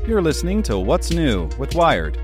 You're listening to What's New with Wired.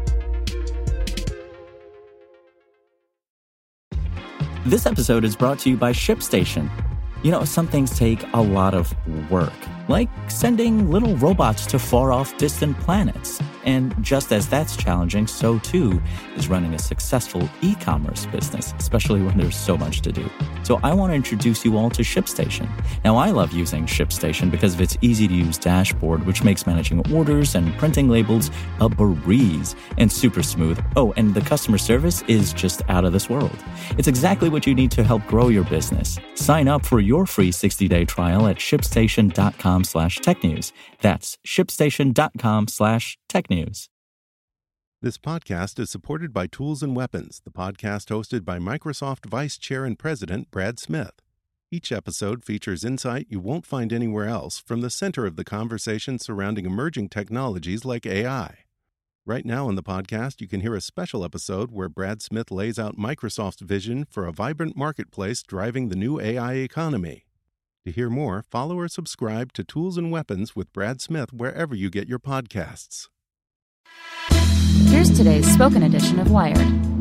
This episode is brought to you by ShipStation. You know, some things take a lot of work, like sending little robots to far-off distant planets. And just as that's challenging, so too is running a successful e-commerce business, especially when there's so much to do. So I want to introduce you all to ShipStation. Now, I love using ShipStation because of its easy-to-use dashboard, which makes managing orders and printing labels a breeze and super smooth. Oh, and the customer service is just out of this world. It's exactly what you need to help grow your business. Sign up for your free 60-day trial at shipstation.com/technews. That's shipstation.com/technews. This podcast is supported by Tools and Weapons, the podcast hosted by Microsoft Vice Chair and President Brad Smith. Each episode features insight you won't find anywhere else from the center of the conversation surrounding emerging technologies like AI. Right now on the podcast, you can hear a special episode where Brad Smith lays out Microsoft's vision for a vibrant marketplace driving the new AI economy. To hear more, follow or subscribe to Tools and Weapons with Brad Smith wherever you get your podcasts. Here's today's spoken edition of Wired.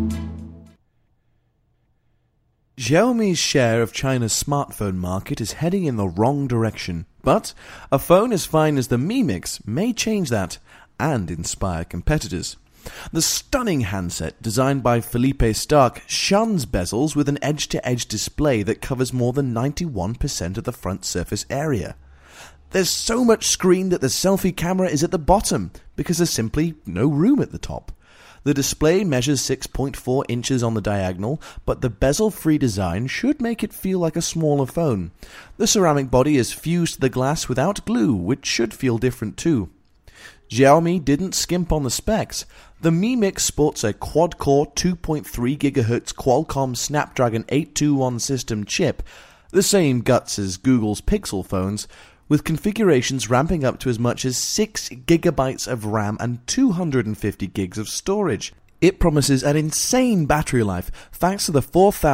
Xiaomi's share of China's smartphone market is heading in the wrong direction, but a phone as fine as the Mi Mix may change that and inspire competitors. The stunning handset, designed by Felipe Stark, shuns bezels with an edge-to-edge display that covers more than 91% of the front surface area. There's so much screen that the selfie camera is at the bottom, because there's simply no room at the top. The display measures 6.4 inches on the diagonal, but the bezel-free design should make it feel like a smaller phone. The ceramic body is fused to the glass without glue, which should feel different too. Xiaomi didn't skimp on the specs. The Mi Mix sports a quad-core 2.3 GHz Qualcomm Snapdragon 821 system chip, the same guts as Google's Pixel phones, with configurations ramping up to as much as 6 GB of RAM and 250 GB of storage. It promises an insane battery life thanks to the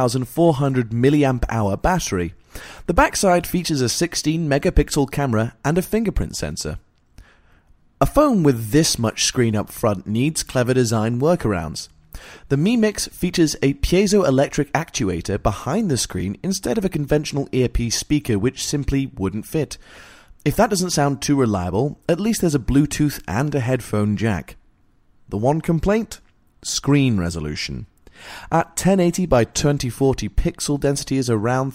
4,400 mAh battery. The backside features a 16-megapixel camera and a fingerprint sensor. A phone with this much screen up front needs clever design workarounds. The Mi Mix features a piezoelectric actuator behind the screen instead of a conventional earpiece speaker which simply wouldn't fit. If that doesn't sound too reliable, at least there's a Bluetooth and a headphone jack. The one complaint? Screen resolution. At 1080 by 2040, pixel density is around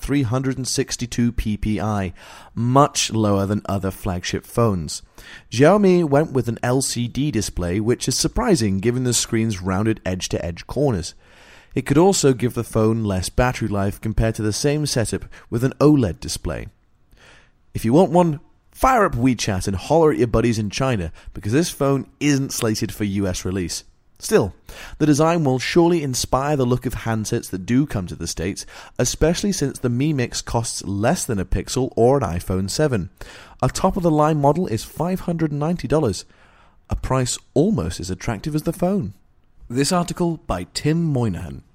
362 ppi, much lower than other flagship phones. Xiaomi went with an LCD display, which is surprising given the screen's rounded edge-to-edge corners. It could also give the phone less battery life compared to the same setup with an OLED display. If you want one, fire up WeChat and holler at your buddies in China, because this phone isn't slated for US release. Still, the design will surely inspire the look of handsets that do come to the States, especially since the Mi Mix costs less than a Pixel or an iPhone 7. A top-of-the-line model is $590, a price almost as attractive as the phone. This article by Tim Moynihan.